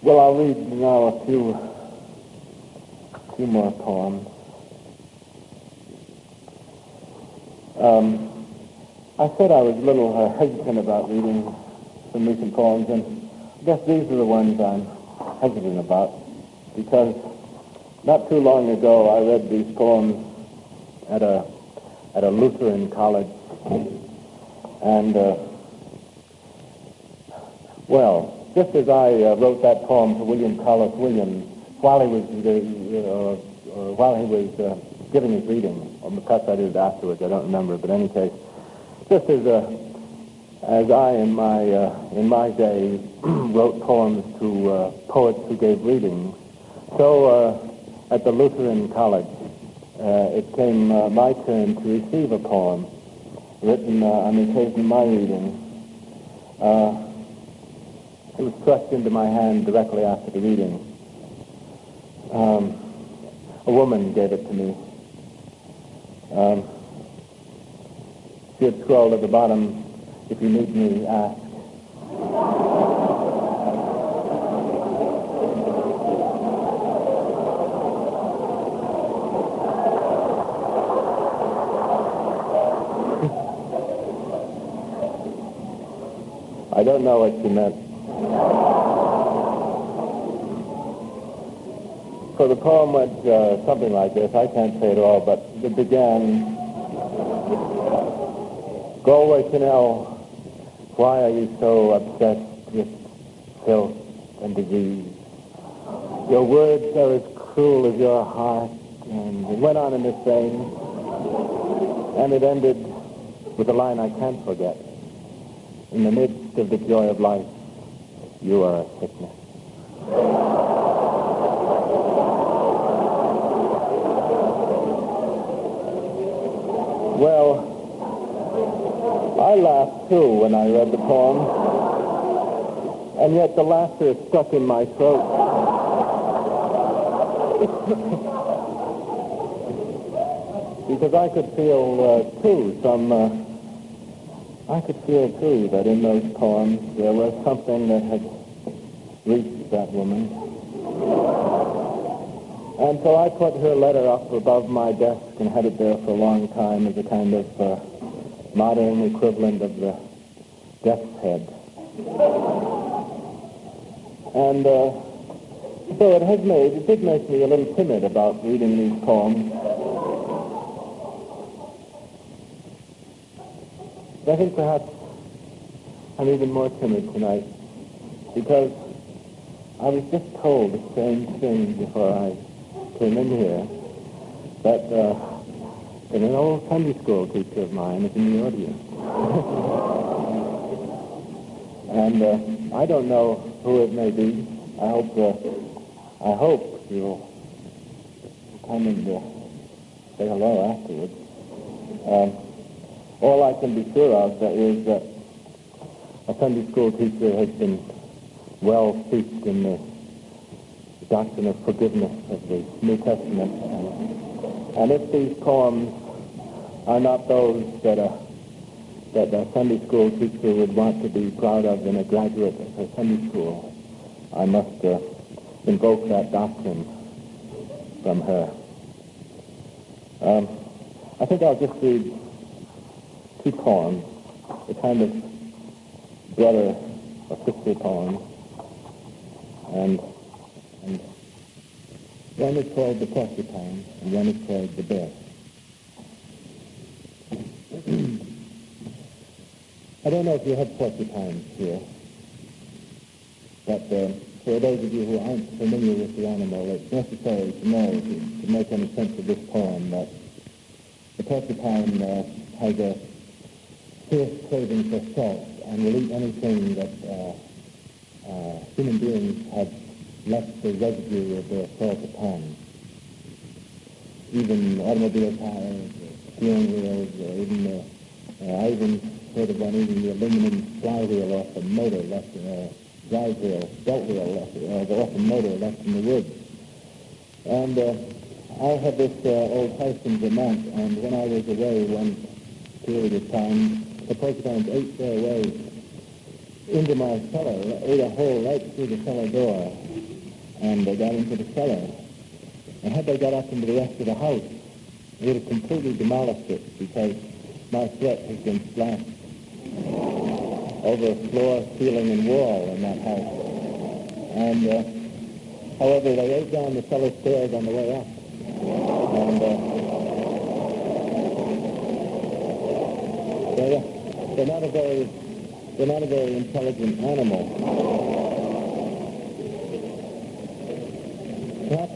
Well, I'll read now a few more poems. I said I was a little hesitant about reading some recent poems, and I guess these are the ones I'm hesitant about, because not too long ago I read these poems at a Lutheran college, and just as I wrote that poem to William Carlos Williams while he was giving his reading, or perhaps I did it afterwards, I don't remember, but in any case, just as I in my day wrote poems to poets who gave readings, so at the Lutheran College it came my turn to receive a poem written on the occasion of my reading. It was thrust into my hand directly after the reading. A woman gave it to me. She had scrawled at the bottom, "If you need me, ask." I don't know what she meant. So the poem went something like this. I can't say it all, but it began, "Galway Canal, why are you so obsessed with filth and disease? Your words are as cruel as your heart." And it went on in this vein, and it ended with a line I can't forget. "In the midst of the joy of life, you are a sickness." Well, I laughed too when I read the poem, and yet the laughter stuck in my throat. Because I could feel too that in those poems there was something that had reached that woman. And so I put her letter up above my desk and had it there for a long time as a kind of modern equivalent of the death's head. And so it did make me a little timid about reading these poems. But I think perhaps I'm even more timid tonight, because I was just told a strange thing before I came in here, that an old Sunday school teacher of mine is in the audience. And I don't know who it may be. I hope you'll come and say hello afterwards. All I can be sure of is that a Sunday school teacher has been well steeped in the doctrine of forgiveness of the New Testament. And if these poems are not those that a Sunday school teacher would want to be proud of in a graduate of her Sunday school, I must invoke that doctrine from her. I think I'll just read two poems, a kind of brother or sister poem, and one is called The Porcupine, and one is called The Bear. I don't know if you have porcupines here, but for those of you who aren't familiar with the animal, it's necessary to know, to make any sense of this poem, that the porcupine has a fierce craving for salt and will eat anything that human beings have left the residue of their salt upon. Even automobile tires, steering wheels, or even I even heard of one eating the aluminum flywheel off the motor left, drive wheel, belt wheel left, off the motor left in the woods. And I had this old house in Vermont, and when I was away one period of time, the porcupines ate their way into my cellar, ate a hole right through the cellar door, and they got into the cellar. And had they got up into the rest of the house, it would have completely demolished it, because my threat has been splashed over floor, ceiling, and wall in that house. And, however, they ate down the cellar stairs on the way up. And they're not a very intelligent animal. Perhaps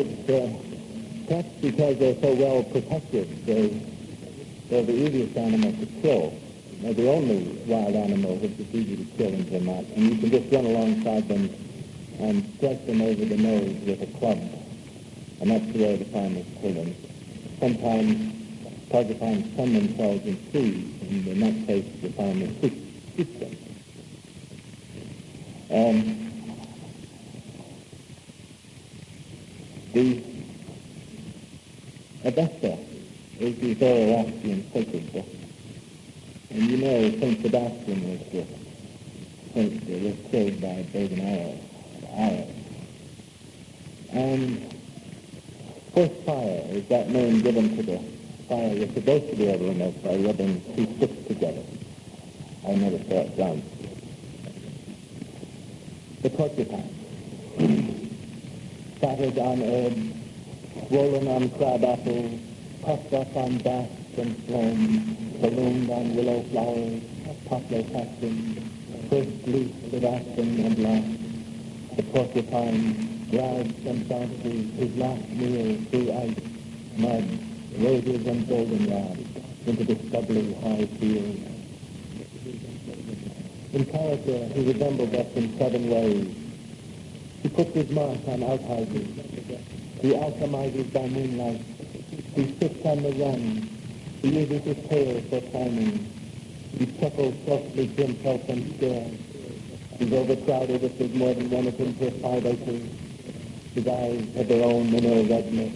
because they're so well protected, they're the easiest animal to kill. They're the only wild animal which is easy to kill in Vermont. And you can just run alongside them and strike them over the nose with a club. And that's the way the farmers kill them. Sometimes porcupines sun themselves in trees, and in that case the farmers shoot them. The Avesta is the Zoroastrian sacred book. And you know St. Sebastian was the saint that was killed by a bow and arrow. And first fire is that name given to the fire you're supposed to be able to make by rubbing two sticks together. I never saw it done. The porcupine. Fatted on herbs, swollen on crab apples, puffed up on bast and phloem, ballooned on willow flowers, poplar saplings, first leafs of aspen and last. The porcupine glides and bounces his last meal through ice, mud, roses and goldenrod into the stubbly high fields. In character, he resembles us in 7 ways. He puts his mark on outhouses. He alchemizes by moonlight. He sits on the run. He uses his tail for climbing. He chuckles softly to himself and stares. He's overcrowded if there's more than one of him per 5 acres. His eyes have their own inner redness.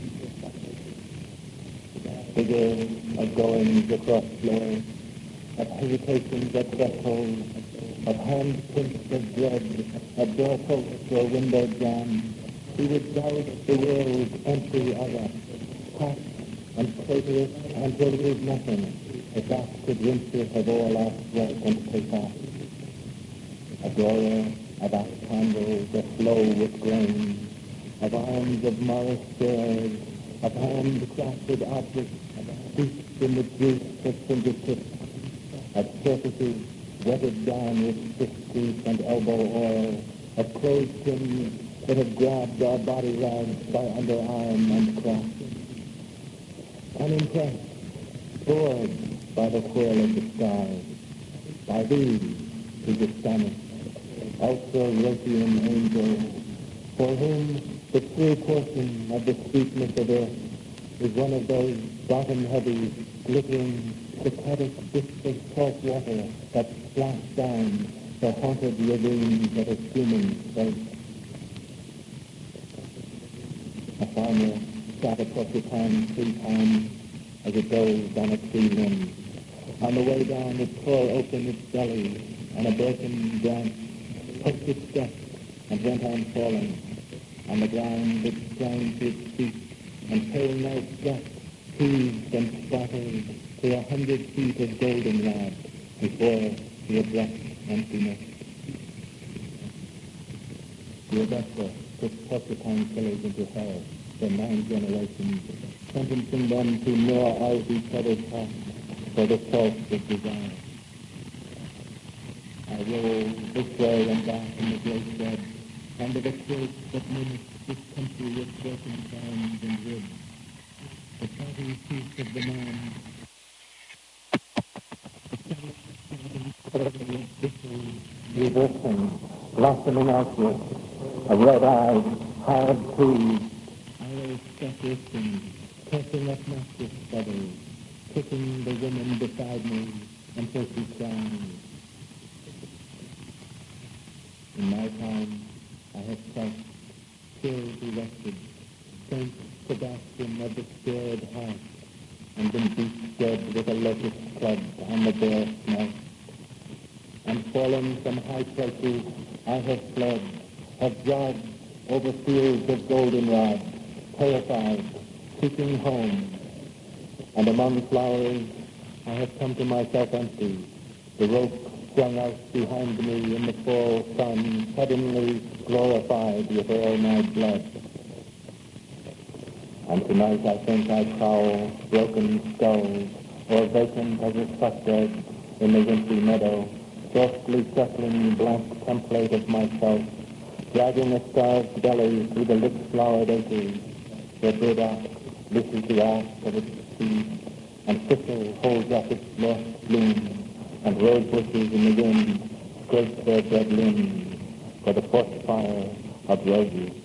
Figures of goings across floors, of hesitations at thresholds, of handprints of dread, of door posts or window jams. He would doubt the world's entry of us, hot and craterous until it is nothing, if that could rinse it of all our sweat and take off. A drawer of ash candles aflow with grain, of arms of Morris chairs, of hand-crafted objects steeped in the juice of fingertips, of surfaces wetted down with fish grease and elbow oil, of clothespins that have grabbed our body rags by underarm and crotch. Unimpressed, bored by the whirl of the sky, by these he's astonished, ultra-Rothian angels, for whom the true portion of the sweetness of earth is one of those bottom-heavy, glittering, pathetic bits of salt water that splash down the haunted ravines of a human space. A farmer shot a porcupine 3 times as it goes on a tree limb. On the way down, it tore open its belly, and a broken branch pushed its step and went on falling. On the ground, it sprang to its feet, and pale night sweat heaved and sparkled to 100 feet of goldenrod before the abrupt emptiness. The Augusta puts porcupine killers into hell for 9 generations, sentencing them to gnaw out each other's hearts for the faults of desire. I roll this way and back in the great bed, under the quilt that mimics this country with broken bones and ribs. The fatty feet of the man, reversing, blossoming outward, a red-eyed, hard trees, arrow stuck listens, pressing up mattress feathers, kicking the woman beside me until she cries. In my time, I have felt still erected, St. Sebastian of the scared heart, and been beat dead with a locust club on the bare snout. And fallen from high places, I have fled, have jogged over fields of goldenrod, terrified, seeking home. And among flowers I have come to myself empty, the rope swung out behind me in the fall sun, suddenly glorified with all my blood. And tonight I think I prowl broken skulls, or vacant as a spectre in the wintry meadow, softly circling the blank template of myself, dragging a starved belly through the lit-flowered acres, where burdock lisses the ask of its seed, and thistle holds up its lost bloom, and rose bushes in the wind scrape their dead limbs for the forest fire of roses.